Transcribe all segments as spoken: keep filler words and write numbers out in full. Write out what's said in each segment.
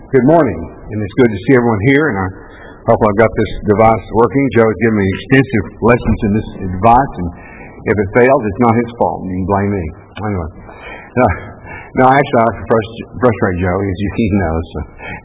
Good morning, and it's good to see everyone here, and I hope I've got this device working. Joe has given me extensive lessons in this device, and if it fails, it's not his fault. You can blame me. Anyway, no, no actually, I frustrate Joe, as he knows. So.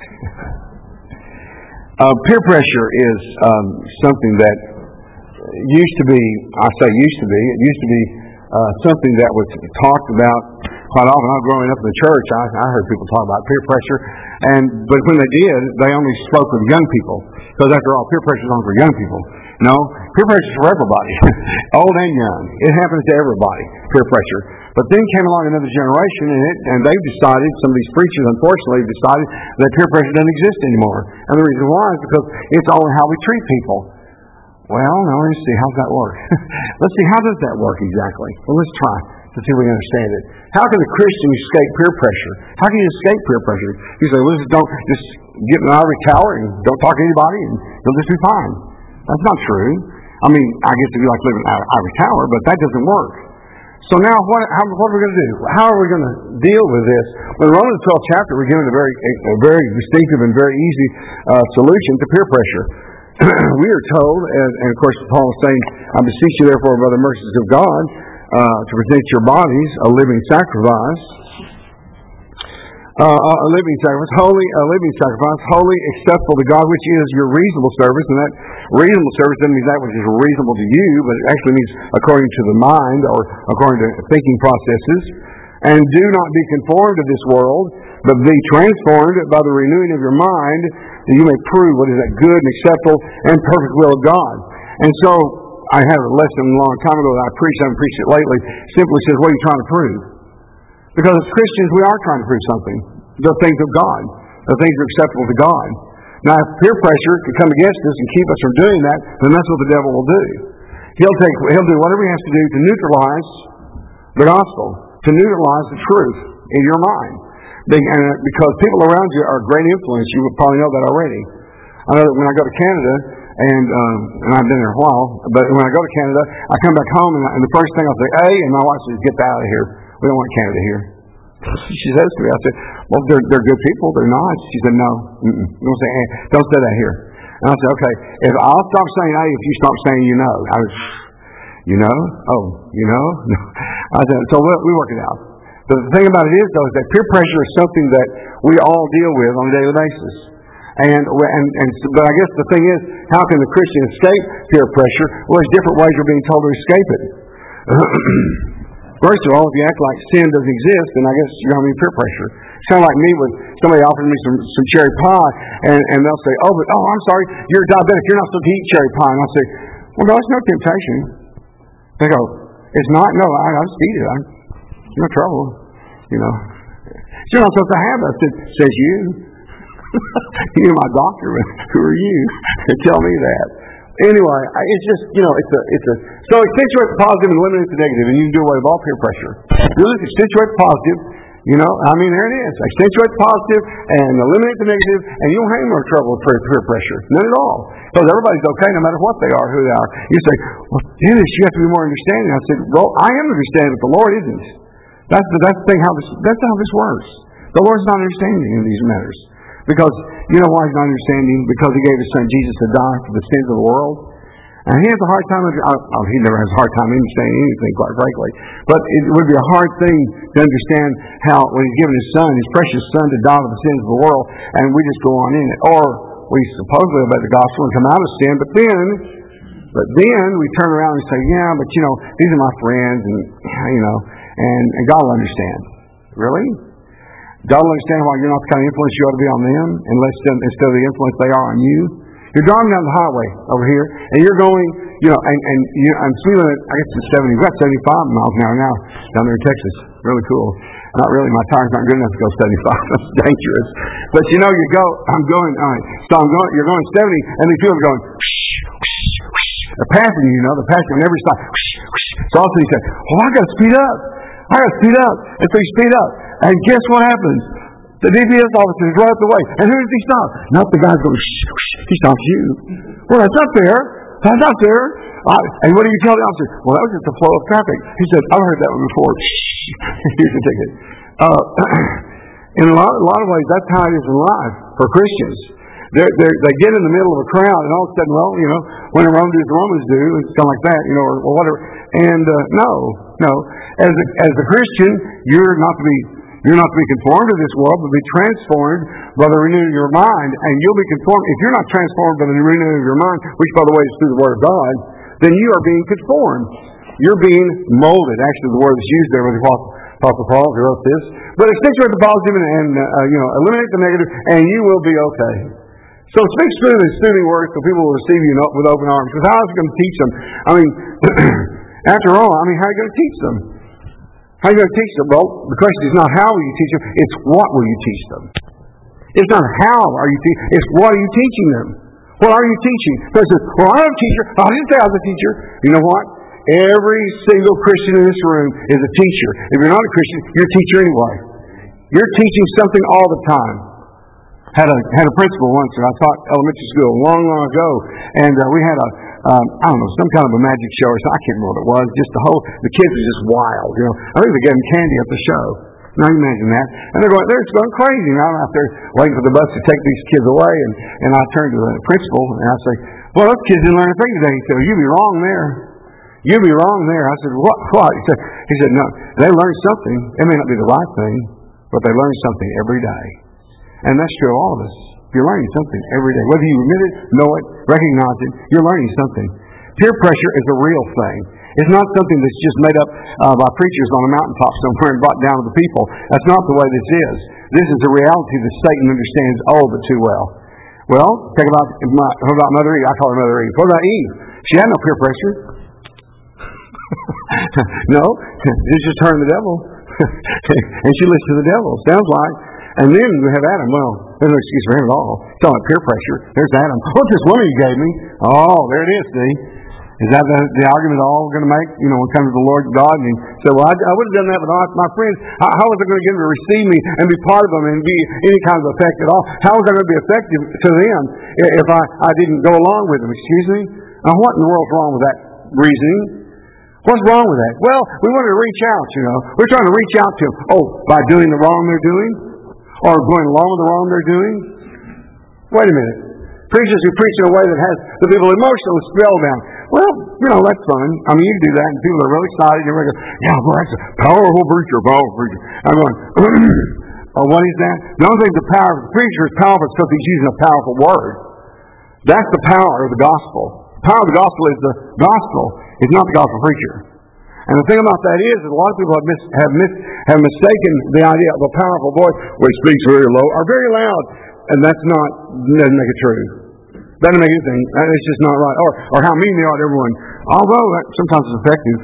uh, peer pressure is um, something that used to be, I say used to be, it used to be uh, something that was talked about quite often. I was growing up in the church, I, I heard people talk about peer pressure, and but when they did, they only spoke with young people, because after all, peer pressure is only for young people. No, peer pressure is for everybody, old and young. It happens to everybody, peer pressure. But then came along another generation, and it, and they've decided, some of these preachers unfortunately have decided that peer pressure doesn't exist anymore. And the reason why is because it's only how we treat people. Well, now let's see, how's that work? Let's see, how does that work exactly? Well, let's try to see if we can understand it. How can a Christian escape peer pressure? How can you escape peer pressure? You say, well, just don't, just get in an ivory tower and don't talk to anybody and you'll just be fine. That's not true. I mean, I guess if you like living in an ivory tower, but that doesn't work. So now, what, how, what are we going to do? How are we going to deal with this? Well, in the Romans twelfth chapter, we're given a very, a very distinctive and very easy uh, solution to peer pressure. We are told, and, and of course Paul is saying, I beseech you therefore by the mercies of God, uh, to present your bodies a living sacrifice, uh, a living sacrifice, holy, a living sacrifice, holy, acceptable to God, which is your reasonable service. And that reasonable service doesn't mean that which is reasonable to you, but it actually means according to the mind or according to thinking processes. And do not be conformed to this world, but be transformed by the renewing of your mind, that you may prove what is that good and acceptable and perfect will of God. And so, I had a lesson a long time ago that I preached, I haven't preached it lately, simply says, what are you trying to prove? Because as Christians, we are trying to prove something. The things of God. The things that are acceptable to God. Now, if peer pressure can come against us and keep us from doing that, then that's what the devil will do. He'll take, he'll do whatever he has to do to neutralize the gospel, to neutralize the truth in your mind. They, and because people around you are a great influence, you would probably know that already. I know that when I go to Canada, and um, and I've been there a while, but when I go to Canada, I come back home, and, I, and the first thing I'll say, hey, and my wife says, get out of here. We don't want Canada here. She says to me, I said, well, they're, they're good people. They're nice. She said, no. Mm-mm. Don't say, eh, don't say that here. And I said, okay, if I'll stop saying hey, if you stop saying you know. I was, you know? Oh, you know? I said, so we, we work it out. But the thing about it is, though, is that peer pressure is something that we all deal with on a daily basis. And, and, and but I guess the thing is, how can the Christian escape peer pressure? Well, there's different ways we're being told to escape it. First of all, if you act like sin doesn't exist, then I guess you're going to be peer pressure. It's kind of like me when somebody offers me some, some cherry pie, and, and they'll say, oh, but oh, I'm sorry, you're diabetic, you're not supposed to eat cherry pie. And I'll say, well, no, it's no temptation. They go, it's not? No, I, I'll just eat it. I, no trouble, you know. You're not supposed to have it. I said, says you. You're my doctor. Who are you to tell me that? Anyway, it's just, you know, it's a, it's a, so accentuate the positive and eliminate the negative, and you can do away with all peer pressure. Really accentuate the positive, you know, I mean, there it is. Accentuate the positive and eliminate the negative, and you don't have any more trouble with peer pressure. None at all. Because everybody's okay no matter what they are, who they are. You say, well, Dennis, you have to be more understanding. I said, well, I am understanding, but the Lord isn't. That's the, that's the thing, how this, that's how this works. The Lord's not understanding in these matters. Because, you know why He's not understanding? Because He gave His Son Jesus to die for the sins of the world. And He has a hard time, oh, He never has a hard time understanding anything, quite frankly. But it would be a hard thing to understand how, when He's given His Son, His precious Son, to die for the sins of the world, and we just go on in it. Or we supposedly obey the gospel and come out of sin, but then, but then we turn around and say, yeah, but you know, these are my friends, and, you know, and, and God will understand. Really? God will understand why you're not the kind of influence you ought to be on them, unless instead of the influence they are on you. You're driving down the highway over here, and you're going, you know, and, and you, I'm speeding at, I guess it's seventy, we've got seventy-five miles an hour now down there in Texas. Really cool. Not really, my tire's not good enough to go seventy-five. That's dangerous. But you know, you go, I'm going, all right, so I'm going, you're going seventy, and these people are going, they're passing you, you know, they're passing you, never stop. So all of a sudden you say, oh, I got to speed up. I got to speed up. And so you speed up. And guess what happens? The D P S officer is right up the way. And who does he stop? Not the guy's going, shh, shh, he stops you. Well, that's not fair. That's not fair. Uh, and what do you tell the officer? Well, that was just the flow of traffic. He said, I've heard that one before. Here's the ticket. Uh, In a lot, a lot of ways, that's how it is in life for Christians. They're, they're, they get in the middle of a crowd, and all of a sudden, well, you know, when the Romans do as the Romans do, it's kind of like that, you know, or, or whatever. And uh, no, no. As a, as a Christian, you're not to be you're not to be conformed to this world, but be transformed by the renewing of your mind. And you'll be conformed. If you're not transformed by the renewing of your mind, which, by the way, is through the Word of God, then you are being conformed. You're being molded. Actually, the word that's used there with the Apostle, Apostle Paul, who wrote this. But accentuate the positive and, and uh, you know, eliminate the negative, and you will be okay. So speak smooth and soothing words so people will receive you with open arms. Because how is it going to teach them? I mean, after all, I mean, how are you going to teach them? How are you going to teach them? Well, the question is not how will you teach them, it's what will you teach them. It's not how are you teaching, it's what are you teaching them. What are you teaching? Because, well, I'm a teacher. I didn't say I was a teacher. You know what? Every single Christian in this room is a teacher. If you're not a Christian, you're a teacher anyway. You're teaching something all the time. Had a had a principal once, and I taught elementary school long, long ago, and uh, we had a um, I don't know some kind of a magic show or something. I can't remember what it was. Just the whole the kids are just wild, you know. I think they gave them candy at the show. Now you imagine that, and they're going they're just going crazy. And I'm out there waiting for the bus to take these kids away, and and I turn to the principal and I say, "Well, those kids didn't learn a thing today." He said, "You'd be wrong there. You'd be wrong there." I said, "What? What?" He said, "He said no. They learned something. It may not be the right thing, but they learn something every day." And that's true of all of us. You're learning something every day. Whether you admit it, know it, recognize it, you're learning something. Peer pressure is a real thing. It's not something that's just made up uh, by preachers on a mountaintop somewhere and brought down to the people. That's not the way this is. This is a reality that Satan understands all but too well. Well, think about, my, what about Mother Eve? I call her Mother Eve. What about Eve? She had no peer pressure. No, it's just her and the devil. And she listened to the devil. Sounds like. And then we have Adam. Well, there's no excuse for him at all. It's all like peer pressure. There's Adam. What's this woman you gave me? Oh, there it is, see? Is that the, the argument all we're going to make? You know, when it comes to the Lord God, and say, well, I, I would have done that with my, my friends. How, how was I going to get them to receive me and be part of them and be any kind of effect at all? How was I going to be effective to them if I, I didn't go along with them? Excuse me? Now, what in the world's wrong with that reasoning? What's wrong with that? Well, we wanted to reach out, you know. We're trying to reach out to them. Oh, by doing the wrong they're doing? Or going along with the wrong they're doing? Wait a minute. Preachers who preach in a way that has the people emotionally spellbound. Well, you know, that's fun. I mean, you can do that, and people are really excited. And they're going, yeah, boy, that's a powerful preacher, powerful preacher. I'm going, oh, what is that? The only thing the power of the preacher is powerful because he's using a powerful word. That's the power of the gospel. The power of the gospel is the gospel. It's not the gospel preacher. And the thing about that is that a lot of people have mis, have, mis, have mistaken the idea of a powerful voice where he speaks very low or very loud. And that's not, doesn't make it true. Doesn't make anything. It's just not right. Or or how mean they are to everyone. Although that sometimes is effective.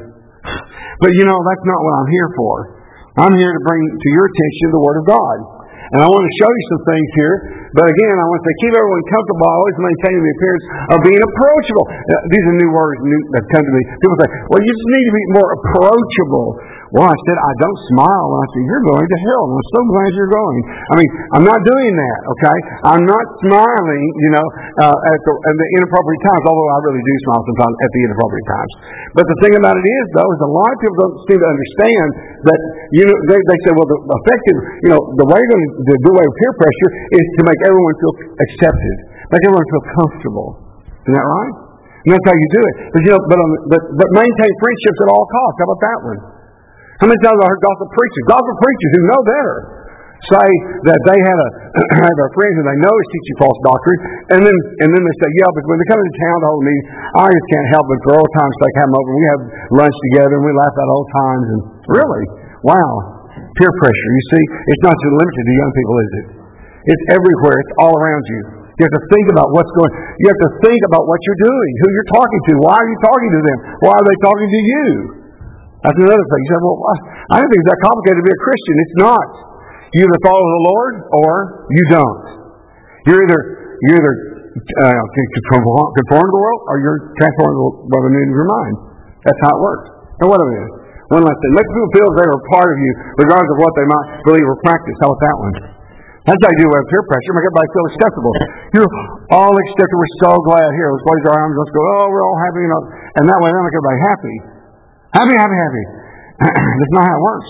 But you know, that's not what I'm here for. I'm here to bring to your attention the Word of God. And I want to show you some things here. But again, I want to say, keep everyone comfortable, always maintaining the appearance of being approachable. These are new words new, that come to me. People say, well, you just need to be more approachable. Well, I said, I don't smile when I say, you're going to hell. And I'm so glad you're going. I mean, I'm not doing that, okay? I'm not smiling, you know, uh, at, the, at the inappropriate times, although I really do smile sometimes at the inappropriate times. But the thing about it is, though, is a lot of people don't seem to understand that, you know, they, they say, well, the effective, you know, the way you're going to do away with peer pressure is to make everyone feel accepted, make everyone feel comfortable. Isn't that right? And that's how you do it. But, you know, but, um, but, but maintain friendships at all costs. How about that one? How many times I heard gospel preachers, gospel preachers who know better, say that they had a have a friend who they know is teaching false doctrine, and then and then they say, yeah, but when they come into town to hold me, I just can't help but for old times' sake have them over. We have lunch together and we laugh at old times. And really, wow, peer pressure. You see, it's not just limited to young people, is it? It's everywhere. It's all around you. You have to think about what's going. You have to think about what you're doing, who you're talking to. Why are you talking to them? Why are they talking to you? That's another thing. You say, well, I don't think it's that complicated to be a Christian. It's not. You either follow the Lord or you don't. You're either you're either uh, conform to the world or you're transformed by the renewing of your mind. That's how it works. And what of it is? One last thing. Make people feel as they are a part of you, regardless of what they might believe or practice. How about that one? That's how you do away with peer pressure. Make everybody feel acceptable. You're all accepted. We're so glad here. Let's raise our arms. Let's go, oh, we're all happy. You know. And that way, that'll make everybody happy. Happy, happy, happy. That's not how it works.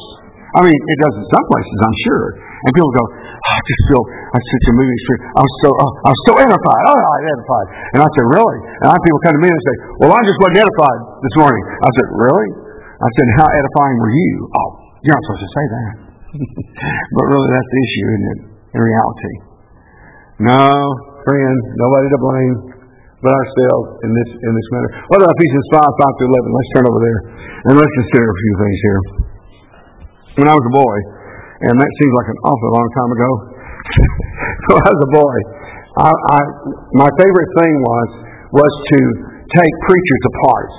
I mean, it does in some places, I'm sure. And people go, oh, I just feel, I such a moving street. I was so, oh, I was so edified. Oh, I was edified. And I said, really? And I people come to me and say, well, I just wasn't edified this morning. I said, really? I said, how edifying were you? Oh, you're not supposed to say that. But really, that's the issue, isn't it? In reality. No, friend, nobody to blame but ourselves in this in this matter. What about Ephesians five, five to eleven? Let's turn over there and let's consider a few things here. When I was a boy, and that seems like an awful long time ago. When I was a boy, I, I my favorite thing was was to take preachers apart.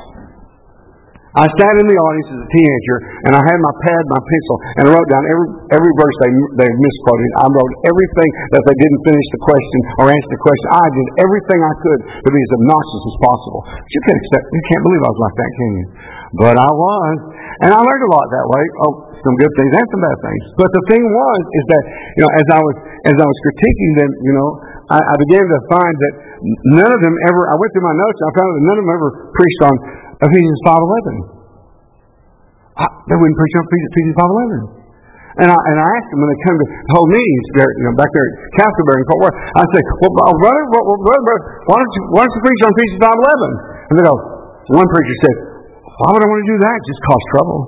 I sat in the audience as a teenager, and I had my pad, my pencil, and I wrote down every every verse they they misquoted. I wrote everything that they didn't finish the question or answer the question. I did everything I could to be as obnoxious as possible. But you can't accept, you can't believe I was like that, can you? But I was, and I learned a lot that way. Oh, some good things and some bad things. But the thing was, is that you know, as I was as I was critiquing them, you know, I, I began to find that none of them ever. I went through my notes, and I found that none of them ever preached on Ephesians five eleven. They wouldn't preach on Ephesians five eleven. And I and I asked them when they come to hold meetings there, you know, back there at Castleberry in Fort Worth. I say, well, brother, brother, brother, why don't you why don't you preach on Ephesians five eleven? And they go. One preacher said, why would I want to do that? It just cause trouble.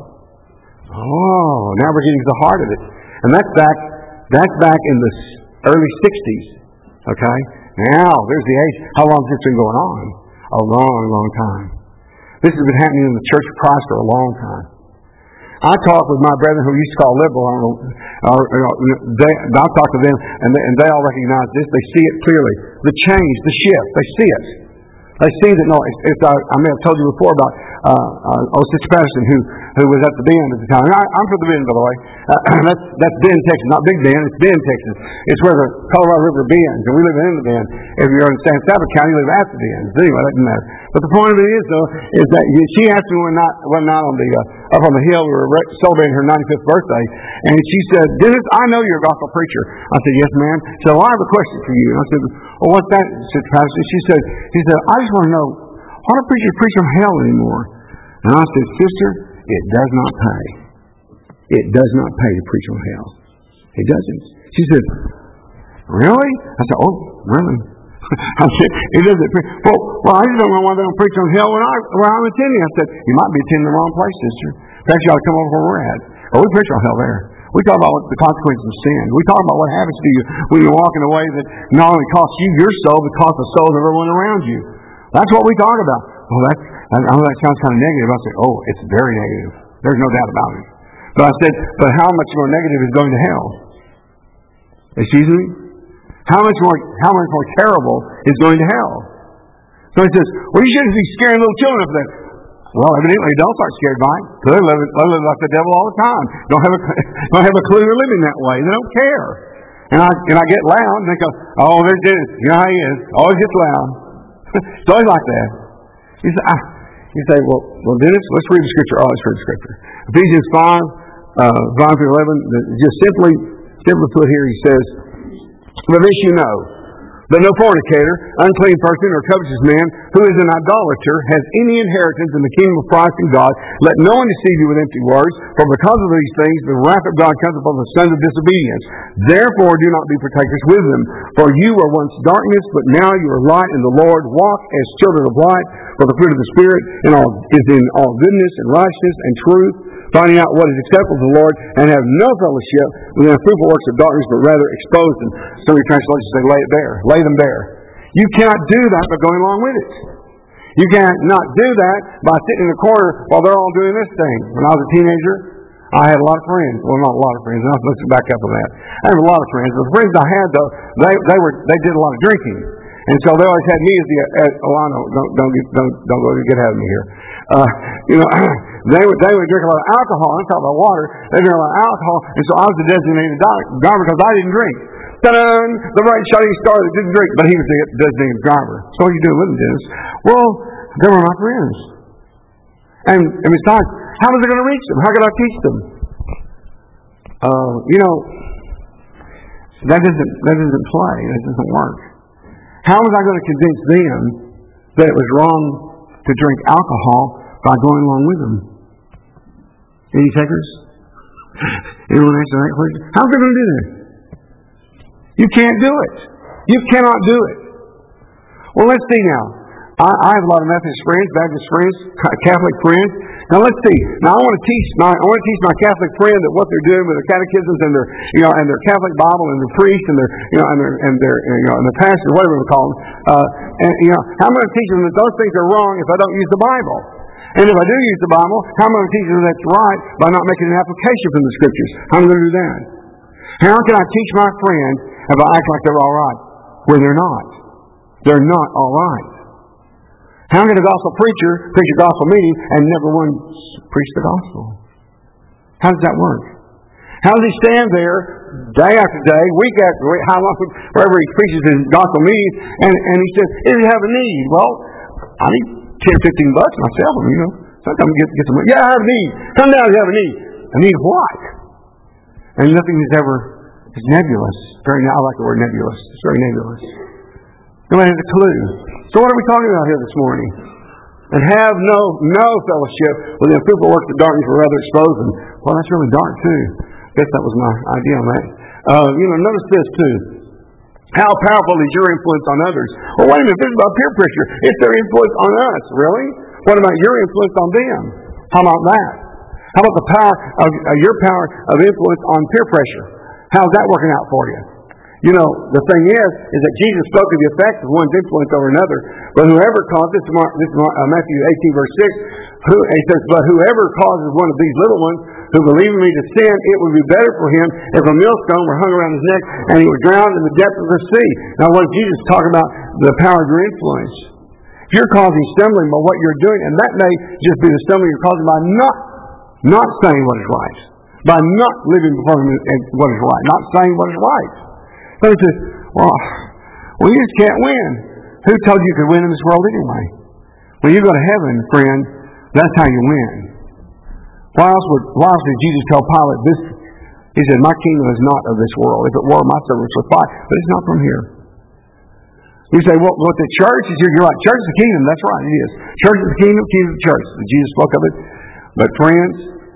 Oh, now we're getting to the heart of it, and that's back that's back in the early sixties. Okay, now there's the age. How long has this been going on? A long, long time. This has been happening in the Church of Christ for a long time. I talk with my brethren who used to call liberal, or, or, or they, I talk to them, and they, and they all recognize this. They see it clearly. The change, the shift, they see it. They see that, no, it's, it's, I, I may have told you before about uh, uh, oh, Sister Patterson, who, who was at the Bend at the time. I, I'm from the Bend, by the way. Uh, that's, that's Bend, Texas, not Big Bend. It's Bend, Texas. It's where the Colorado River bends, and we live in the Bend. If you're in San Saba County, you live at the Bend. Anyway, that doesn't matter. But the point of it is, though, is that you, she asked me when not when not on the uh, up on the hill, we were re- celebrating her ninety-fifth birthday, and she said, "Dennis, I know you're a gospel preacher." I said, "Yes, ma'am." She said, "Well, I have a question for you." And I said, "Well, what's that, Sister Pastor?" She said, "She said, I just want to know, why don't preachers preach on hell anymore?" And I said, "Sister, it does not pay. It does not pay to preach on hell. It doesn't." She said, "Really?" I said, "Oh, really?" I said, "It doesn't preach." Well, well, I just don't know why they don't preach on hell when I where I'm attending. I said, "You might be attending the wrong place, sister. Perhaps you ought to come over where we're at." Or we preach on hell there. We talk about what the consequences of sin. We talk about what happens to you when you're walking away that not only costs you your soul, but costs the souls of everyone around you. That's what we talk about. Well, that's, I know that sounds kind of negative. I say, oh, it's very negative. There's no doubt about it. But I said, but how much more negative is going to hell? Excuse me? How much more how much more terrible is going to hell? So he says, well, you shouldn't be scaring little children of that. Well, evidently adults aren't scared by it. They live, they live like the devil all the time. Don't have a don't have a clue they're living that way. They don't care. And I and I get loud and they go, oh, there's Dennis. You know how he is. Always gets loud. It's always like that. You say, ah. You say, well, well, Dennis, let's read the scripture. Oh, let's read the scripture. Ephesians five, uh, five through eleven. Just simply, simply put here, he says, "But this you know, that no fornicator, unclean person, or covetous man, who is an idolater, has any inheritance in the kingdom of Christ and God. Let no one deceive you with empty words, for because of these things the wrath of God comes upon the sons of disobedience. Therefore do not be partakers with them. For you were once darkness, but now you are light in the Lord. Walk as children of light, for the fruit of the Spirit in all, is in all goodness and righteousness and truth, finding out what is acceptable to the Lord, and have no fellowship with the unfruitful works of darkness, but rather expose them." Some of your translations say, lay it bare. Lay them bare. You cannot do that by going along with it. You can't not do that by sitting in the corner while they're all doing this thing. When I was a teenager, I had a lot of friends. Well, not a lot of friends. Let's back up on that. I had a lot of friends. But the friends I had, though, they they were they did a lot of drinking. And so they always had me as the, as, oh, I know, don't, don't, get, don't, don't go get ahead of me here. Uh, you know, they would, they would drink a lot of alcohol. I'm talking about water. They drink a lot of alcohol. And so I was the designated driver because I didn't drink. Ta-da! The right shining star that didn't drink, but he was the designated driver. So what are you doing with them, Dennis? Well, they were my friends. And, and besides, how was I going to reach them? How could I teach them? Uh, you know, that doesn't, that doesn't play. That doesn't work. How was I going to convince them that it was wrong to drink alcohol by going along with them? Any takers? Anyone answer that question? How are they going to do that? You can't do it. You cannot do it. Well, let's see now. I, I have a lot of Methodist friends, Baptist friends, Catholic friends. Now let's see. Now I want to teach my I want to teach my Catholic friend that what they're doing with their catechisms and their you know and their Catholic Bible and their priest and their you know and their and their you know and their pastor, whatever we call them. Uh, and you know, how am I going to teach them that those things are wrong if I don't use the Bible? And if I do use the Bible, how am I going to teach them that's right by not making an application from the Scriptures? How am I going to do that? How can I teach my friend if I act like they're all right when they're not? They're not all right. How can a gospel preacher preach a gospel meeting and never once preach the gospel? How does that work? How does he stand there day after day, week after week, how long, wherever he preaches his gospel meetings, and, and he says, "If you have a need, well, I need ten, fifteen bucks myself, you know. Sometimes I get, get some money. Yeah, I have a need. Come down if you have a need. A need what?" And nothing is ever, it's nebulous. Very, I like the word nebulous. It's very nebulous. Nobody has a clue. So what are we talking about here this morning? And have no no fellowship with them people work the darkness or rather expose them. Well, that's really dark too. I guess that was my idea on that. Uh, you know, notice this too. How powerful is your influence on others? Well, wait a minute. This is about peer pressure. It's their influence on us, really? What about your influence on them? How about that? How about the power of uh, your power of influence on peer pressure? How's that working out for you? You know, the thing is, is that Jesus spoke of the effects of one's influence over another. But whoever causes, this is, Mark, this is Mark, uh, Matthew eighteen, verse six, who, he says, but whoever causes one of these little ones who believe in me to sin, it would be better for him if a millstone were hung around his neck and he were drowned in the depth of the sea. Now, what Jesus is talking about, the power of your influence. If you're causing stumbling by what you're doing, and that may just be the stumbling you're causing by not, not saying what is right, by not living before him what is right, not saying what is right. So he says, well, well, you just can't win. Who told you you could win in this world anyway? When you go to heaven, friend, that's how you win. Why else would why else did Jesus tell Pilate this? He said, my kingdom is not of this world. If it were, my servants would fight. But it's not from here. You say, well, what the church is here. You're right. Church is the kingdom. That's right. It is. Church is the kingdom. Kingdom is the church. Jesus spoke of it. But friends,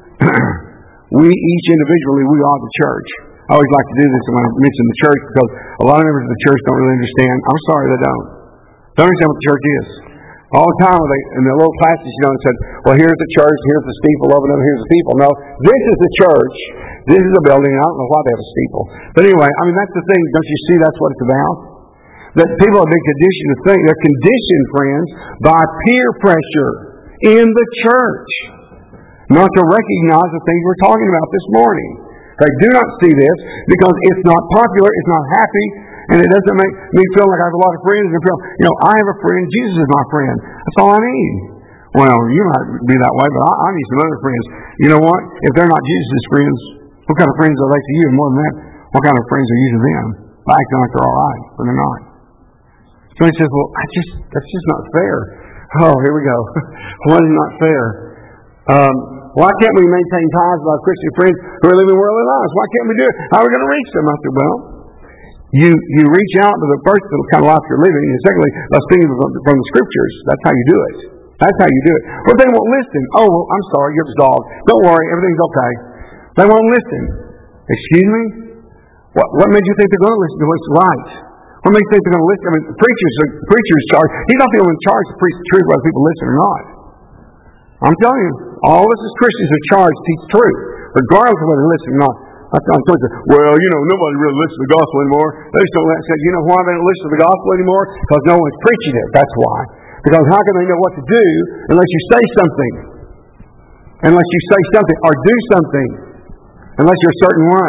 we each individually, we are the church. I always like to do this when I mention the church because a lot of members of the church don't really understand. I'm sorry, they don't. They don't understand what the church is. All the time they, in their little classes, you know, they said, well, here's the church, here's the steeple over there, here's the people. No, this is the church. This is a building. I don't know why they have a steeple. But anyway, I mean, that's the thing. Don't you see that's what it's about? That people have been conditioned to think. They're conditioned, friends, by peer pressure in the church. Not to recognize the things we're talking about this morning. They do not see this because it's not popular, it's not happy, and it doesn't make me feel like I have a lot of friends. And feel, you know, I have a friend, Jesus is my friend. That's all I need. Well, you might be that way, but I, I need some other friends. You know what? If they're not Jesus' friends, what kind of friends are they to you? And more than that, what kind of friends are you to them? By acting like they're all right, when they're not. So he says, well, I just that's just not fair. Oh, here we go. What is not fair? Um, why can't we maintain ties with our Christian friends who are living worldly lives? Why can't we do it? How are we going to reach them? I said, well, you you reach out to the first kind of life you're living, and secondly, by speaking from, from the Scriptures. That's how you do it. That's how you do it. Well, they won't listen. Oh, well, I'm sorry, you're absolved. Don't worry, everything's okay. They won't listen. Excuse me? What, what made you think they're going to listen to what's right? What makes you think they're going to listen? I mean, the preacher's, the preacher's charge. He's not the only one in charge to preach the truth whether people listen or not. I'm telling you, all of us as Christians are charged to teach truth, regardless of whether they listen or not. That's not so. Well, you know, nobody really listens to the gospel anymore. They just don't say, you know why they don't listen to the gospel anymore? Because no one's preaching it. That's why. Because how can they know what to do unless you say something? Unless you say something or do something. Unless you're a certain way.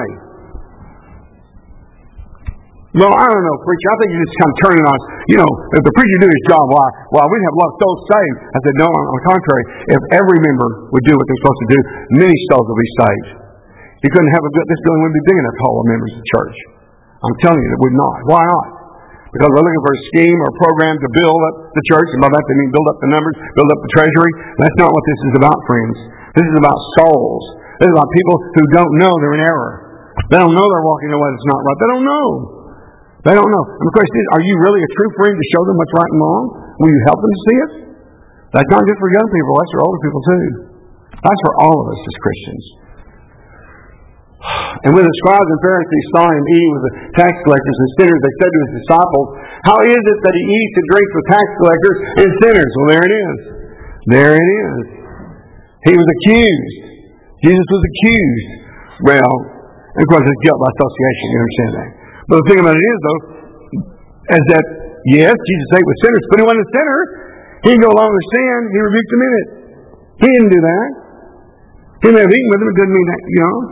Well, I don't know, preacher. I think you're just kind of turning on us. You know, if the preacher do his job, why? Well, we'd have a lot of souls saved. I said, no, on the contrary. If every member would do what they're supposed to do, many souls will be saved. You couldn't have a good, this building wouldn't be big enough to hold members of the church. I'm telling you, it would not. Why not? Because we're looking for a scheme or a program to build up the church, and by that they mean build up the numbers, build up the treasury. That's not what this is about, friends. This is about souls. This is about people who don't know they're in error. They don't know they're walking in a way that's not right. They don't know. They don't know. And the question is, are you really a true friend to show them what's right and wrong? Will you help them to see it? That's not just for young people. That's for older people too. That's for all of us as Christians. And when the scribes and Pharisees saw him eating with the tax collectors and sinners, they said to his disciples, how is it that he eats and drinks with tax collectors and sinners? Well, there it is. There it is. He was accused. Jesus was accused. Well, of course, it's guilt by association. You understand that. But the thing about it is, though, is that, yes, Jesus ate with sinners, but he wasn't a sinner. He didn't go along with sin. He rebuked them in it. He didn't do that. He may have eaten with them. It doesn't mean that, you know.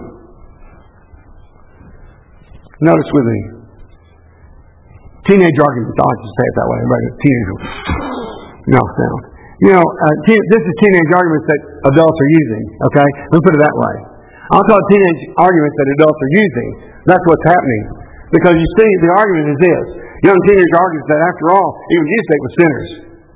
Notice with me. Teenage arguments. I like to say it that way. Everybody, teenage. No, no. You know, uh, teen, this is teenage arguments that adults are using. Okay? Let me put it that way. I'll call it teenage arguments that adults are using. That's what's happening. Because you see, the argument is this. Young teenage arguments that after all, even Jesus ate with sinners.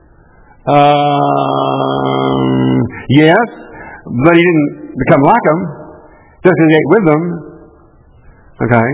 Um, yes, but he didn't become like them. Just as he ate with them. Okay?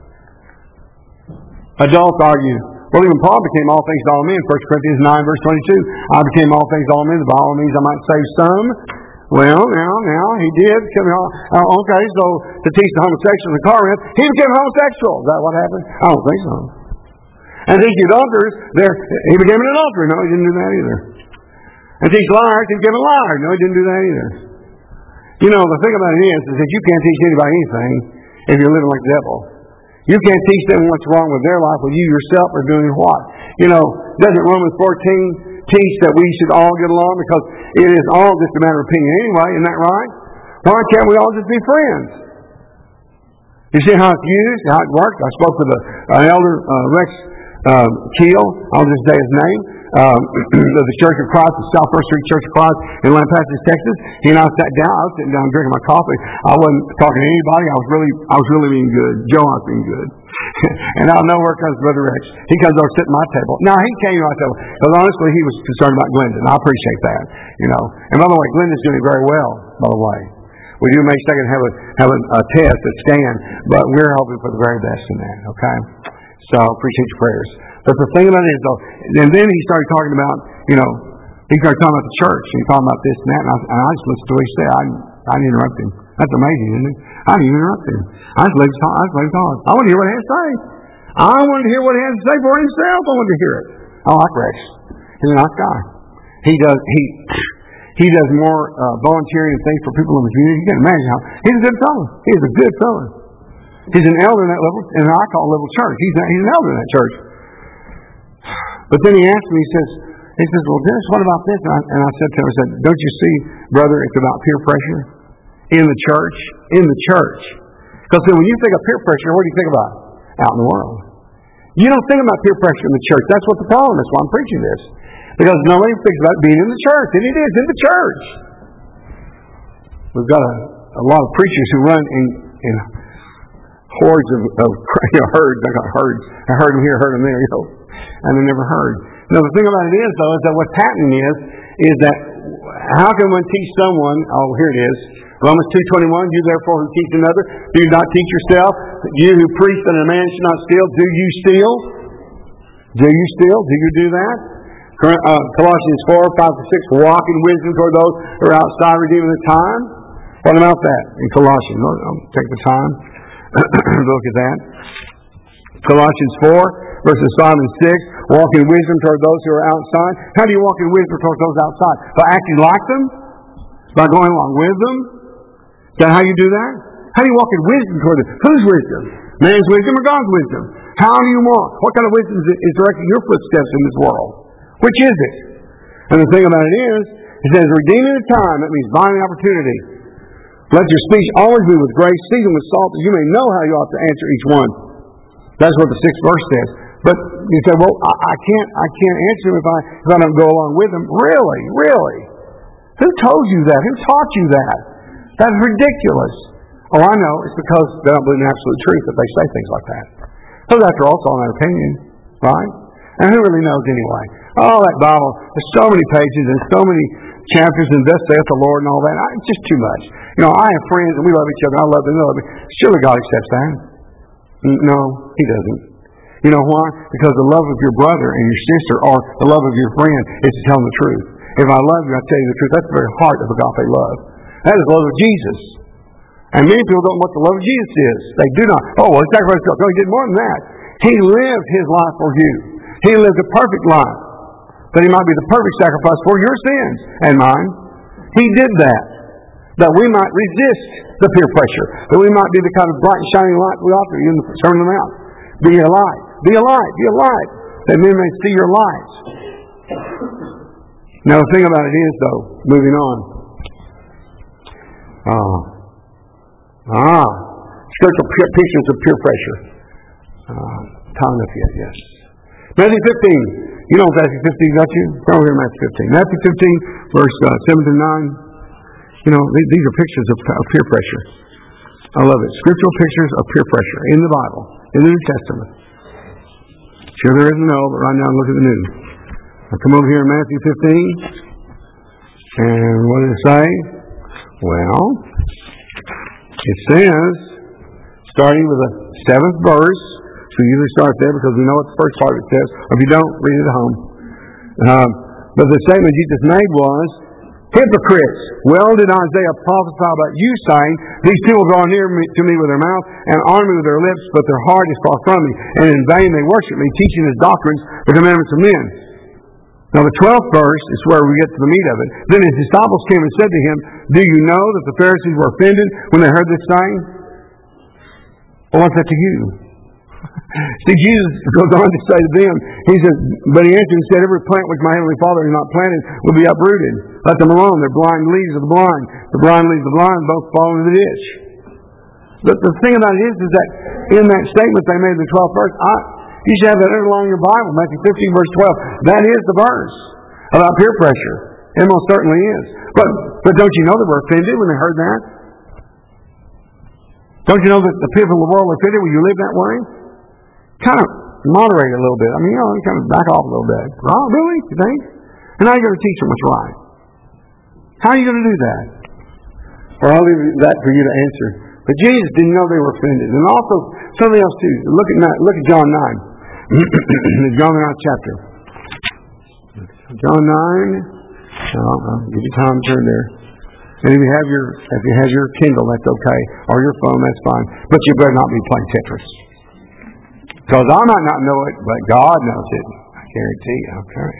Adults argue, well, even Paul became all things to all men. First Corinthians nine, verse twenty-two. I became all things to all men. By all means, I might save some. Well, now, now, he did. Uh, okay, so to teach the homosexuals in Corinth, he became homosexual. Is that what happened? I don't think so. And teach the adulterers, there, he became an adulterer. No, he didn't do that either. And teach liars, he became a liar. No, he didn't do that either. You know, the thing about it is, is that you can't teach anybody anything if you're living like the devil. You can't teach them what's wrong with their life when you yourself are doing what? You know, doesn't Romans fourteen teach that we should all get along? Because it is all just a matter of opinion anyway, isn't that right? Why can't we all just be friends? You see how it's used, how it works? I spoke with a, an elder, uh, Rex uh, Keel, I'll just say his name, um, of the Church of Christ, the South First Street Church of Christ in Lampasas, Texas. He and I sat down. I was sitting down drinking my coffee. I wasn't talking to anybody. I was really, I was really being good. Joe, I was being good. And I know where comes Brother Rex. He comes over to sit at my table. Now, he came to my table because honestly, he was concerned about Glendon. I appreciate that, you know. And by the way, Glendon's doing very well, by the way. We do make second have a have a, a test, a scan, but we're hoping for the very best in that. Okay, so appreciate your prayers. But the thing about it is, though, and then he started talking about, you know, he started talking about the church, and he talking about this and that, and I, and I just listened to what he said. I, I didn't interrupt him. That's amazing, isn't it? I didn't even interrupt him. I just let him talk. I just let him talk. I wanted to hear what he had to say. I wanted to hear what he had to say for himself. I wanted to hear it. I like Rex. He's a nice guy. He does. He. He does more uh, volunteering and things for people in the community. You can imagine how he's a good fellow. He's a good fellow. He's an elder in that level, and I call level church. He's not, he's an elder in that church. But then he asked me. He says, "He says, well, Dennis, what about this?" And I, and I said to him, "I said, don't you see, brother? It's about peer pressure in the church. In the church, because when you think of peer pressure, what do you think about out in the world? You don't think about peer pressure in the church. That's what the problem is. Why I'm preaching this." Because nobody thinks about being in the church. And it is in the church. We've got a, a lot of preachers who run in, in hordes of, of you know, herds. I got herds. I heard them here, heard them there, you know, and they never heard. Now, the thing about it is, though, is that what's happening is, is that how can one teach someone, oh, here it is, Romans two twenty-one, you therefore who teach another, do not teach yourself. You who preach that a man should not steal, do you steal? Do you steal? Do you do that? Uh, Colossians four, five to six, walk in wisdom toward those who are outside redeeming the time. What about that in Colossians? I'll take the time to look at that. Colossians four, verses five and six, walk in wisdom toward those who are outside. How do you walk in wisdom toward those outside? By acting like them? By going along with them? Is that how you do that? How do you walk in wisdom toward them? Whose wisdom? Man's wisdom or God's wisdom? How do you walk? What kind of wisdom is directing your footsteps in this world? Which is it? And the thing about it is, it says, redeeming the time, that means buying opportunity. Let your speech always be with grace, seasoned with salt, that you may know how you ought to answer each one. That's what the sixth verse says. But you say, well, I, I can't I can't answer him if I, if I don't go along with him. Really? Really? Who told you that? Who taught you that? That's ridiculous. Oh, I know. It's because they don't believe in absolute truth that they say things like that. Because after all, it's all an opinion. Right? And who really knows anyway? Oh, that Bible, there's so many pages and so many chapters and thus saith the Lord and all that. It's just too much. You know, I have friends and we love each other. I love them. They love me. Surely God accepts that. No, He doesn't. You know why? Because the love of your brother and your sister or the love of your friend is to tell them the truth. If I love you, I tell you the truth. That's the very heart of agape love. That is the love of Jesus. And many people don't know what the love of Jesus is. They do not. Oh, well, he sacrificed himself. No, he did more than that. He lived his life for you. He lived a perfect life, that he might be the perfect sacrifice for your sins and mine. He did that, that we might resist the peer pressure, that we might be the kind of bright and shining light we offer you in the Sermon on the Mount. Be a light. Be a light. Be a light, that men may see your light. Now, the thing about it is, though, moving on. Uh, ah, spiritual pictures of peer pressure. Uh, time enough yet, yes. Matthew fifteen. You know Matthew fifteen, got you? Come over here, Matthew fifteen. Matthew fifteen, verse uh, seven to nine. You know, these, these are pictures of, of peer pressure. I love it. Scriptural pictures of peer pressure in the Bible, in the New Testament. Sure there is an old, but right now look at the New. I'll come over here in Matthew fifteen. And what does it say? Well, it says, starting with the seventh verse, so we usually start there because we know what the first part of it says. Or if you don't, read it at home. Um, but the statement Jesus made was, hypocrites, well did Isaiah prophesy about you, saying, these people draw near me, to me with their mouth and honor me with their lips, but their heart is far from me. And in vain they worship me, teaching as doctrines the commandments of men. Now the twelfth verse is where we get to the meat of it. Then his disciples came and said to him, do you know that the Pharisees were offended when they heard this saying? Well, what's that to you? See, Jesus goes on to say to them, he says, but he answered and said, every plant which my heavenly Father has not planted will be uprooted. Let them alone. They're blind leads of the blind. The blind leads of the blind, both fall into the ditch. But the thing about it is, is that in that statement they made in the twelfth verse, I, you should have that underlined in your Bible, Matthew fifteen, verse twelve. That is the verse about peer pressure. It most certainly is. But but don't you know they were offended when they heard that? Don't you know that the people of the world are offended when you live that way? Kind of moderate a little bit. I mean, you know, kind of back off a little bit. Oh, really? You think? And now you're going to teach them what's right. How are you going to do that? Well, I'll leave that for you to answer. But Jesus didn't know they were offended. And also, something else too. Look at look at John nine. John the ninth chapter. John nine. I'll, I'll give you time to turn there. And if you have your if you have your Kindle, that's okay. Or your phone, that's fine. But you better not be playing Tetris. Because I might not know it, but God knows it. I guarantee you. Okay.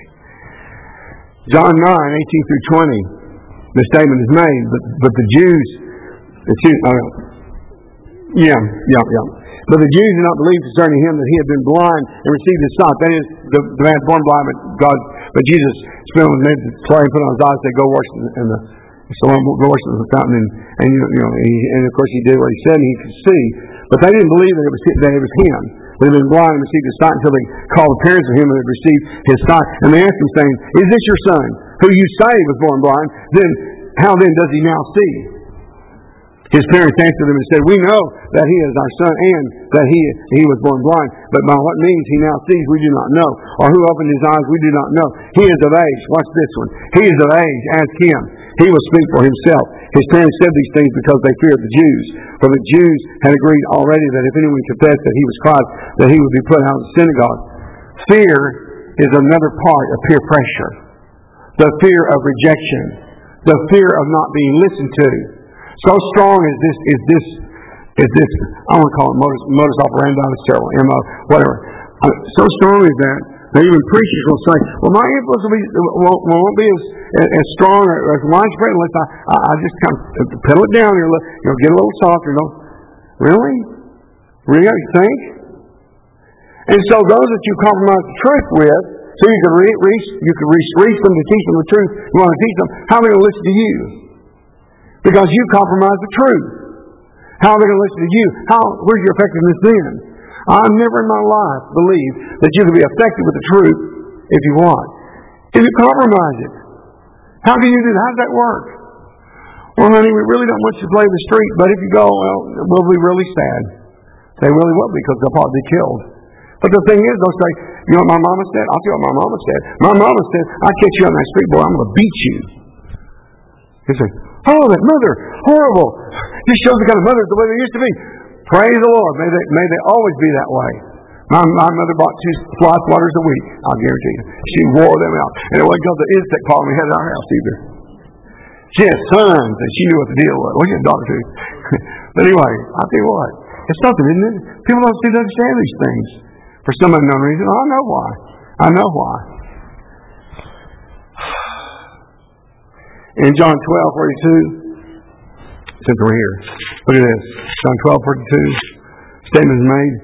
John nine, eighteen through twenty. The statement is made, but but the Jews, excuse, uh, yeah, yeah, yeah. But the Jews did not believe concerning him that he had been blind and received his sight. That is, the, the man born blind, but God, but Jesus spent with made the clay and put on his eyes. Said, "Go wash in the so go wash in the fountain." And, and you know, you know, he, and of course he did what he said, and he could see. But they didn't believe that it was that it was him. They had been blind and received his sight until they called the parents of him and had received his sight. And they asked him, saying, "Is this your son, who you say was born blind? Then how then does he now see?" His parents answered them and said, "We know that he is our son and that he he was born blind. But by what means he now sees, we do not know. Or who opened his eyes, we do not know. He is of age." Watch this one. "He is of age. Ask him. He will speak for himself." His parents said these things because they feared the Jews. For the Jews had agreed already that if anyone confessed that he was Christ, that he would be put out of the synagogue. Fear is another part of peer pressure. The fear of rejection. The fear of not being listened to. So strong is this, is this, is this, I want to call it modus, modus operandi, sterile, M O, whatever. Uh, so strong is that, that even preachers will say, well, my influence will be, won't, won't be as, as strong or as widespread unless I, I, I just kind of pedal it down here, you know, get a little softer. You know. Really? Really? You think? And so those that you compromise the truth with, so you can re- reach, you can reach, reach them to teach them the truth, you want to teach them, how are they going to listen to you? Because you compromise the truth. How are they going to listen to you? How? Where's your effectiveness then? I've never in my life believed that you can be effective with the truth if you want. If you compromise it. How can you do that? How does that work? Well, honey, we really don't want you to play the street, but if you go, well, we'll be really sad. They really will, because they'll probably be killed. But the thing is, they'll say, you know what my mama said? I'll tell you what my mama said. My mama said, I catch you on that street, boy, I'm going to beat you. He said, oh, that mother, horrible. This shows the kind of mothers the way they used to be. Praise the Lord. May they, may they always be that way. My, my mother bought two fly swatters a week, I'll guarantee you. She wore them out. And it wasn't because the insect problem we had at our house either. She had sons, and she knew what the deal was. Well, she had a daughter too. But anyway, I'll tell you what. It's something, isn't it? People don't seem to understand these things. For some unknown reason. I know why. I know why. In John twelve forty-two, since we're here, look at this. John twelve forty-two, statement is made.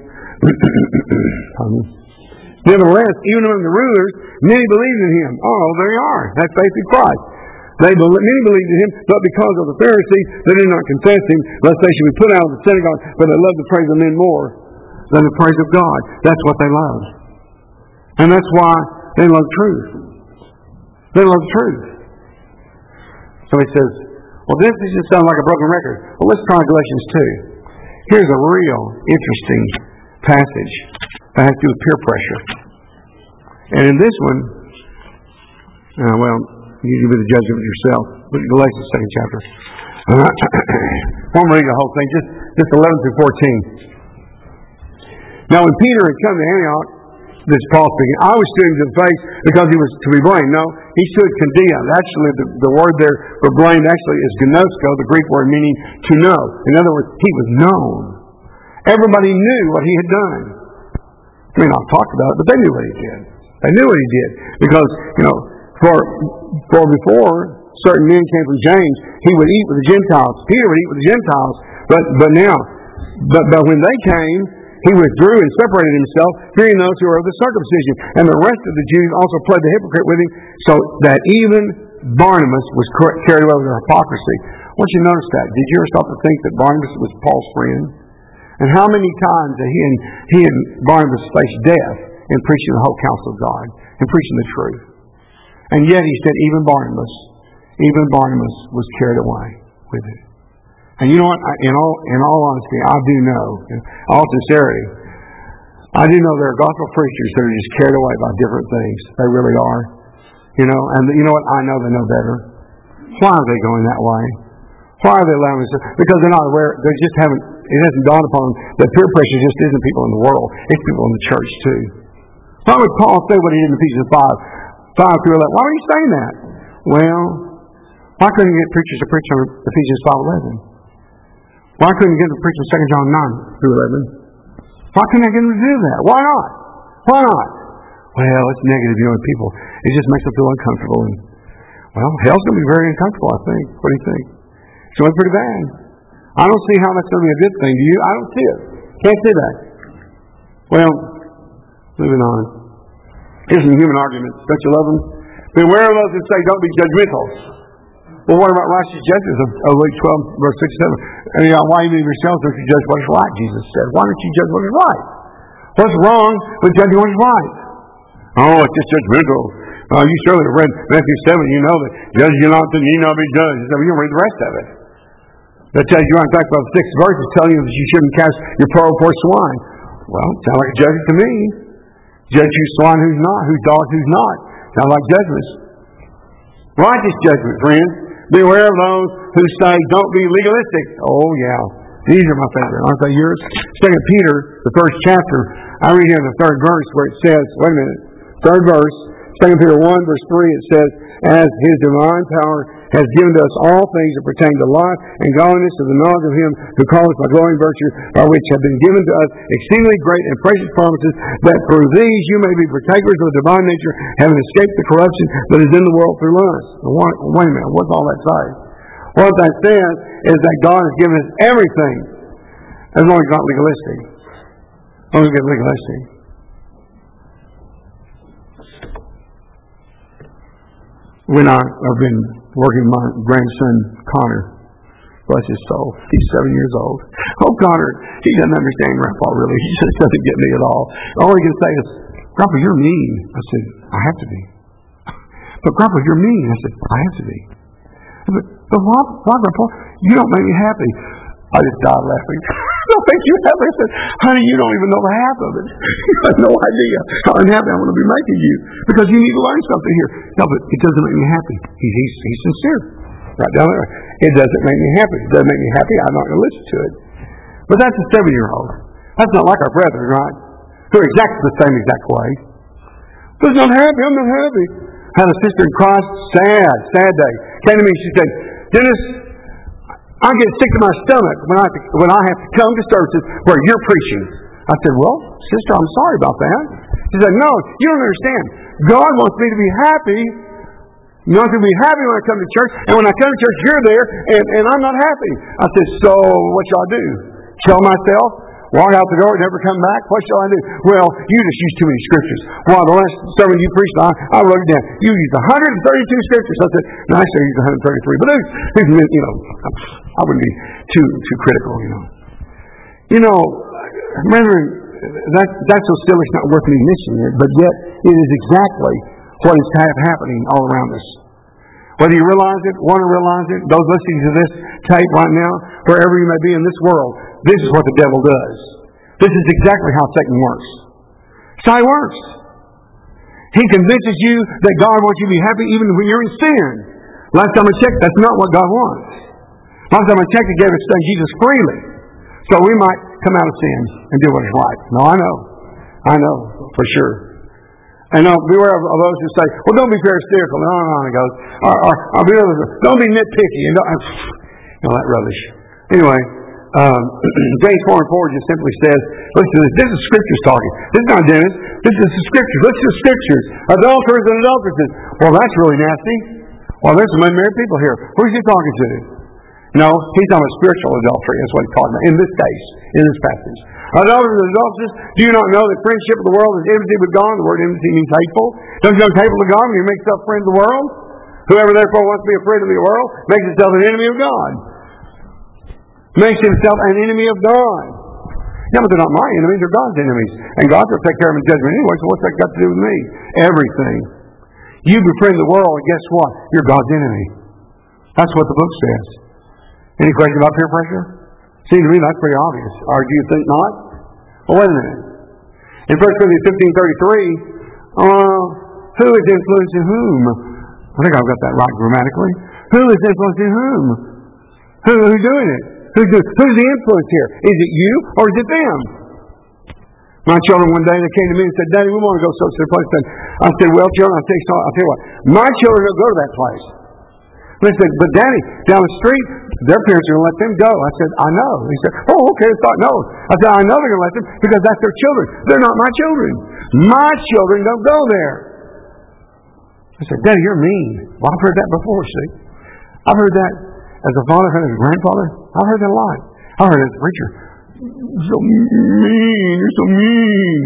Nevertheless, even among the rulers, many believed in him. Oh, there you are. That's faith in Christ. They believe, many believed in him, but because of the Pharisees, they did not confess him, lest they should be put out of the synagogue, for they loved the praise of men more than the praise of God. That's what they loved. And that's why they love truth. They love truth. So he says, well, this just sounds like a broken record. Well, let's try Galatians two. Here's a real interesting passage that has to do with peer pressure. And in this one, uh, well, you can be the judge of it yourself. Look at Galatians second chapter. I won't read the whole thing, just, just eleven through fourteen. Now when Peter had come to Antioch, this is Paul speaking, I was stood him to the face because he was to be blamed. No, he stood condemned. Actually, the, the word there for blamed actually is gnosko, the Greek word meaning to know. In other words, he was known. Everybody knew what he had done. I mean, I've talked about it, but they knew what he did. They knew what he did. Because, you know, for, for before certain men came from James, he would eat with the Gentiles. Peter would eat with the Gentiles. But but now, but, but when they came, he withdrew and separated himself, fearing those who were of the circumcision. And the rest of the Jews also played the hypocrite with him, so that even Barnabas was carried away with their hypocrisy. I want you to notice that. Did you ever stop to think that Barnabas was Paul's friend? And how many times that he and, he and Barnabas faced death in preaching the whole counsel of God, in preaching the truth. And yet he said, even Barnabas, even Barnabas was carried away with it. And you know what? In all, in all honesty, I do know, in all sincerity, I do know there are gospel preachers that are just carried away by different things. They really are. You know, and you know what? I know they know better. Why are they going that way? Why are they allowing this? Because they're not aware. They just haven't. It hasn't dawned upon them that peer pressure just isn't people in the world. It's people in the church too. Why would Paul say what he did in Ephesians five, five through eleven? Why would he say that? Well, why couldn't he get preachers to preach on Ephesians five eleven? Why couldn't he get them to preach on Second John nine through eleven? Why couldn't I get them to do that? Why not? Why not? Well, it's negative, you know, with people. It just makes them feel uncomfortable. And, well, hell's going to be very uncomfortable, I think. What do you think? It's going to be pretty bad. I don't see how that's going to be a good thing. Do you? I don't see it. Can't see that. Well, moving on. Here's some human arguments. Don't you love them? Beware of those who say, don't be judgmental. Well, what about righteous judges of, of Luke twelve, verse six and seven? And you know, why you leave yourselves don't you judge what is right, Jesus said. Why don't you judge what is right? What's wrong with judging what is right? Oh, it's just judgmental. Uh, you surely have read Matthew seven. You know that judge you not, then ye not be judged. So you don't read the rest of it. That tells you, in fact, about the sixth verse is telling you that you shouldn't cast your pearl before swine. Well, it sounds like a judgment to me. Judge who's swine, who's not, who's dog, who's not. Sounds like judgments. Righteous judgment, friends. Beware of those who say, don't be legalistic. Oh, yeah. These are my favorite. Aren't they yours? Second Peter, the first chapter, I read here in the third verse where it says, wait a minute, third verse, Second Peter one, verse three, it says, as His divine power has given to us all things that pertain to life and godliness and the knowledge of Him who called us by glory and virtue, by which have been given to us exceedingly great and precious promises, that through these you may be partakers of the divine nature, having escaped the corruption that is in the world through lust. Wait, wait a minute, what's all that say? What that says is that God has given us everything, as long as it's not legalistic. As long as it's legalistic. When I, I've been working with my grandson, Connor, bless his soul, he's seven years old. Oh, Connor, he doesn't understand Grandpa really. He just doesn't get me at all. All he can say is, Grandpa, you're mean. I said, I have to be. But Grandpa, you're mean. I said, I have to be. But, but why, why, Grandpa? You don't make me happy. I just died laughing. I don't make you happy. I said, honey, you don't even know the half of it. You have no idea how unhappy I'm going to be making you. Because you need to learn something here. No, but it doesn't make me happy. He's, he's, he's sincere. Right down there. It doesn't make me happy. It doesn't make me happy. I'm not going to listen to it. But that's a seven-year-old. That's not like our brethren, right? They're exactly the same exact way. But I'm not happy. I'm not happy. I had a sister in Christ. Sad, sad day. Came to me. She said, Dennis, I get sick to my stomach when I, when I have to come to services where you're preaching. I said, well, sister, I'm sorry about that. She said, no, you don't understand. God wants me to be happy. He wants me to be happy when I come to church. And when I come to church, you're there, and, and I'm not happy. I said, so what shall I do? Kill myself? Walk out the door and never come back? What shall I do? Well, you just use too many scriptures. Well, the last sermon you preached, I, I wrote it down. You used one hundred thirty-two scriptures. I said, no, I should use one hundred thirty-three. But who's, who's, you know, I wouldn't be too too critical, you know. You know, remember, that, that's so silly it's not worth me mentioning it, but yet it is exactly what is happening all around us. Whether you realize it, want to realize it, those listening to this tape right now, wherever you may be in this world, this is what the devil does. This is exactly how Satan works. It's how he works. He convinces you that God wants you to be happy even when you're in sin. Last time I checked, that's not what God wants. Last time I checked, He gave us Son Jesus freely. So we might come out of sin and do what is right. No, I know. I know, for sure. And uh, beware of, of those who say, well, don't be pharisaical. No, no, no, he goes. Or, or, or beware of those, don't be nitpicky. And don't, you know, that rubbish. Anyway, um, James four and four just simply says, listen to this. This is Scriptures talking. This is not Dennis. This is the Scriptures. Listen to the Scriptures. Adulterers and adulteresses. Well, that's really nasty. Well, there's some unmarried people here. Who's he talking to? No, he's talking about spiritual adultery. That's what he's talking about in this case, in this passage. Adulterers and adulteresses, do you not know that friendship with the world is enmity with God? The word enmity means hateful. Don't you know hateful to God when you make yourself a friend of the world? Whoever therefore wants to be a friend of the world makes himself an enemy of God. Makes himself an enemy of God. Yeah, but they're not my enemies, they're God's enemies. And God will take care of them in judgment anyway, so what's that got to do with me? Everything. You befriend the world, and guess what? You're God's enemy. That's what the book says. Any question about peer pressure? Seems to me that's pretty obvious. Or do you think not? Well, wait a minute. In First Corinthians fifteen thirty-three, uh, who is influencing whom? I think I've got that right grammatically. Who is influencing whom? Who, who's doing it? Who's, do, who's the influence here? Is it you or is it them? My children one day, they came to me and said, Daddy, we want to go so to the place. I said, well, children, I'll tell you, I'll tell you what. My children don't go to that place. They said, but Daddy, down the street, their parents are going to let them go. I said, I know. He said, oh, okay, I thought, no. I said, I know they're going to let them because that's their children. They're not my children. My children don't go there. I said, Daddy, you're mean. Well, I've heard that before, see. I've heard that as a father, and as a grandfather. I've heard that a lot. I heard it as a preacher. You're so mean. You're so mean.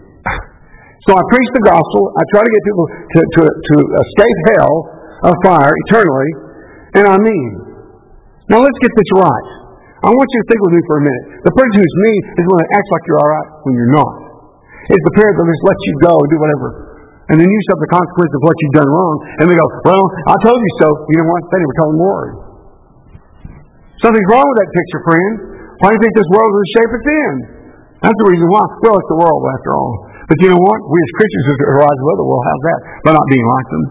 So I preach the gospel. I try to get people to, to, to escape hell of fire eternally. And I mean. Now let's get this right. I want you to think with me for a minute. The person who's mean is the one that acts like you're all right when you're not. It's the parent that just lets you go and do whatever. And then you suffer the consequence of what you've done wrong. And they go, well, I told you so. You know what? They never told them the word. Something's wrong with that picture, friend. Why do you think this world is the shape it's in? That's the reason why. Well, it's the world after all. But you know what? We as Christians who rise above the world have that by not being like them.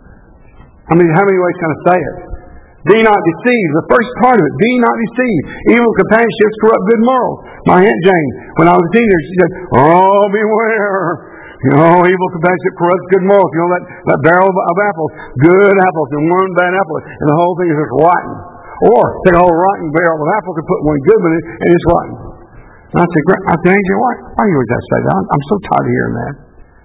I mean, how many ways can I say it? Be not deceived. The first part of it, be not deceived. Evil companionships corrupt good morals. My Aunt Jane, when I was a teenager, she said, oh, beware. You know, evil companionship corrupts good morals. You know, that, that barrel of, of apples, good apples, and one bad apple, and the whole thing is just rotten. Or take a whole rotten barrel of apples and put one good one in, and it's rotten. And I said, I said, Angel, why, why do you always have to say that? I'm, I'm so tired of hearing that.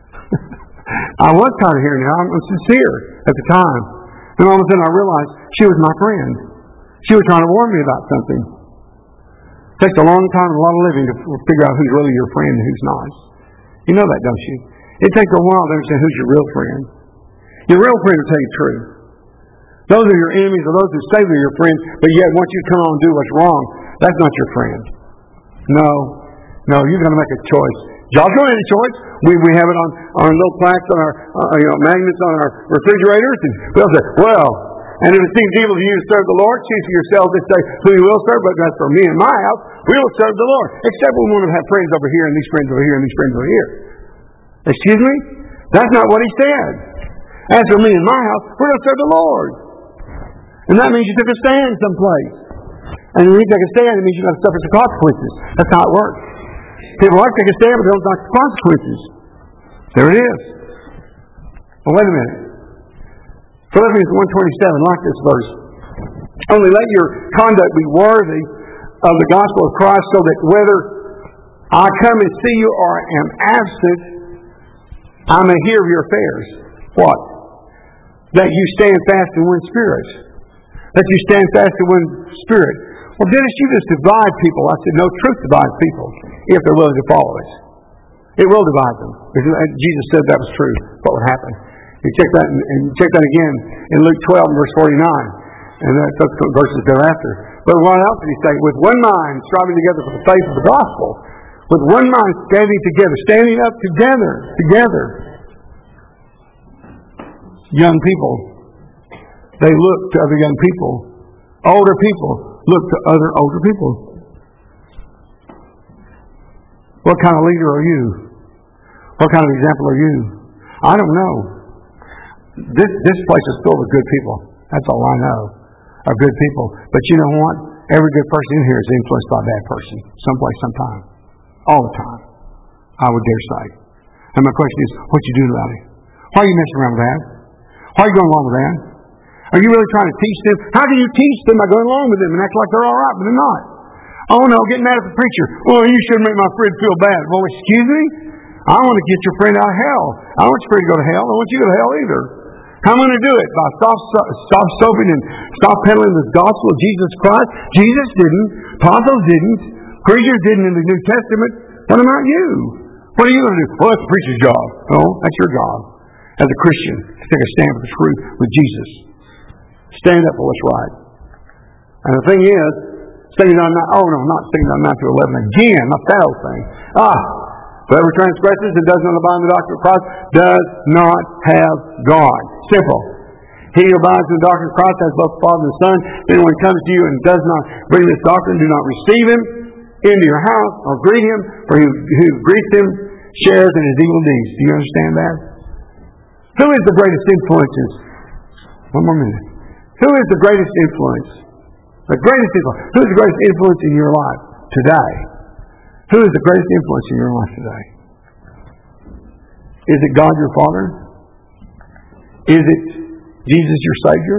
I was tired of hearing that. I'm, I'm sincere at the time. And all of a sudden I realized she was my friend. She was trying to warn me about something. It takes a long time and a lot of living to figure out who's really your friend and who's not. You know that, don't you? It takes a while to understand who's your real friend. Your real friend will tell you the truth. Those are your enemies or those who say they're your friends, but yet want you to come on and do what's wrong. That's not your friend. No. No, you've got to make a choice. Joshua made a choice. We we have it on, on little plaques on our, uh, you know, magnets on our refrigerators. And we'll say, well, and if it seems evil to you to serve the Lord, choose for yourselves this day who you will serve. But as for me and my house, we will serve the Lord. Except we want to have friends over here and these friends over here and these friends over here. Excuse me? That's not what he said. As for me and my house, we're going to serve the Lord. And that means you took a stand someplace. And when you take a stand, it means you've got to suffer some consequences. That's how it works. People like to take a stand, but they don't like the consequences. There it is. Well, wait a minute. Philippians one twenty-seven, like this verse. Only let your conduct be worthy of the gospel of Christ, so that whether I come and see you or am absent, I may hear of your affairs. What? That you stand fast in one spirit. That you stand fast in one spirit. Well, Dennis, you just divide people. I said, no, truth divides people if they're willing to follow it. It will divide them. Jesus said that was true. What would happen? You check that and check that again in Luke twelve, verse forty-nine, and that's the verses thereafter. But what else did he say? With one mind, striving together for the faith of the gospel. With one mind, standing together, standing up together, together. Young people, they look to other young people. Older people look to other older people. What kind of leader are you? What kind of example are you? I don't know. This this place is filled with good people. That's all I know. Are good people. But you know what? Every good person in here is influenced by a bad person. Someplace, sometime. All the time. I would dare say. And my question is, what you do about it? Why are you messing around with that? Why are you going along with that? Are you really trying to teach them? How can you teach them by going along with them and act like they're all right, but they're not? Oh no, getting mad at the preacher. Well, you shouldn't make my friend feel bad. Well, excuse me? I want to get your friend out of hell. I don't want your friend to go to hell. I don't want you to go to hell either. How am I going to do it? By stop, stop soaping and stop peddling the gospel of Jesus Christ? Jesus didn't. Apostles didn't. Preachers didn't in the New Testament. What about you? What are you going to do? Well, that's the preacher's job. No, that's your job. As a Christian, to take a stand for the truth with Jesus. Stand up for what's right. And the thing is, Second John nine, oh no, not Second John nine through eleven again, not that old thing. Ah, whoever transgresses and does not abide in the doctrine of Christ does not have God. Simple. He who abides in the doctrine of Christ has both the Father and the Son. If anyone comes to you and does not bring this doctrine, do not receive him into your house or greet him, for he who greets him shares in his evil deeds. Do you understand that? Who is the greatest influences? One more minute. Who is the greatest influence? The greatest influence. Who is the greatest influence in your life today? Who is the greatest influence in your life today? Is it God your Father? Is it Jesus your Savior?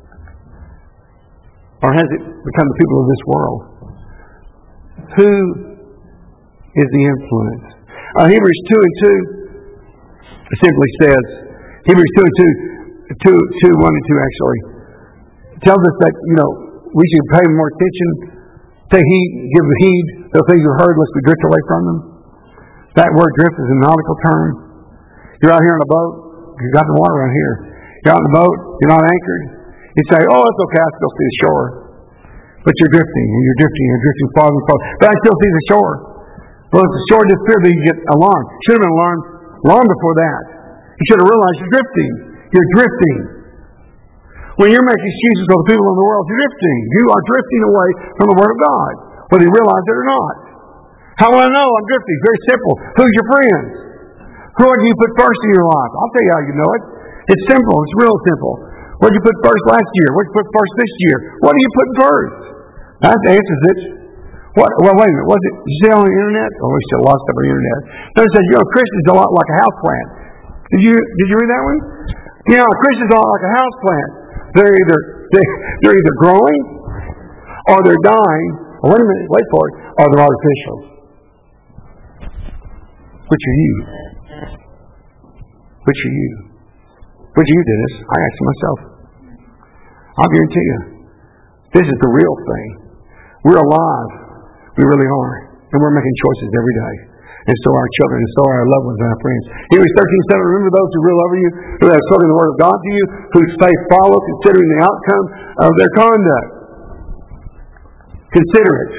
Or has it become the people of this world? Who is the influence? Uh, Hebrews two and two simply says, Hebrews two and two, two, two, one and two actually, tells us that, you know, we should pay more attention, take heed, give heed to the things we've heard, lest we drift away from them. That word drift is a nautical term. You're out here on a boat, you've got the water around here. You're out on the boat, you're not anchored. You say, oh, it's okay, I still see the shore. But you're drifting, and you're drifting, and you're drifting farther and farther. But I still see the shore. Well, if the shore disappeared, then you get alarmed. Should have been alarmed long before that. You should have realized you're drifting. You're drifting. When you're making excuses for the people in the world, you're drifting. You are drifting away from the Word of God, whether you realize it or not. How will I know I'm drifting? Very simple. Who's your friends? Who do you put first in your life? I'll tell you how you know it. It's simple. It's real simple. What did you put first last year? What did you put first this year? What are you putting first? That answers it. What? Well, wait a minute. Was it? Did you see it on the internet? Oh, we still lost over the internet. No, it says, you know, a Christian's a lot like a house plant. Did you Did you read that one? You know, a Christian's a lot like a house plant. They're either they, they're either growing, or they're dying. Oh, wait a minute. Wait for it. Or they're artificial. Which are you? Which are you? Which are you, Dennis? I asked myself. I'll guarantee you, this is the real thing. We're alive. We really are. And we're making choices every day. And so are our children, and so are our loved ones and our friends. Hebrews thirteen seven, remember those who rule over you, who have spoken the word of God to you, whose faith follow, considering the outcome of their conduct. Consider it.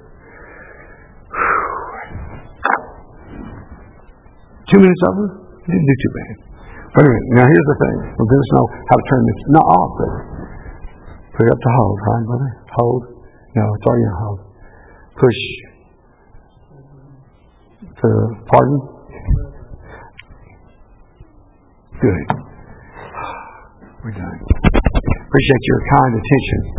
Two minutes over? Didn't do too bad. Wait a minute. Now here's the thing. We'll let us know how to turn this. Not off, but put it up to hold, right, brother? Hold. No, it's already on hold. Push to pardon. Good. We're done. Appreciate your kind attention.